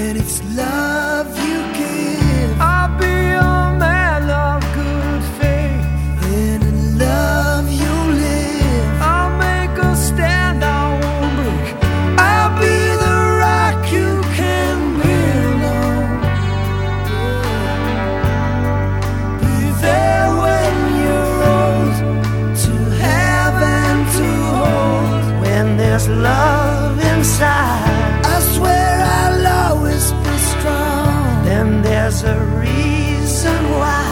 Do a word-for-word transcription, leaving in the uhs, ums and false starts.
when it's love you give. I'll be a man of good faith. Then in love you live. I'll make a stand, I won't break. I'll be the rock you can build on. Be there when you're old, to have and to hold. When there's love inside, I swear I'll always be strong. then there's a reason why.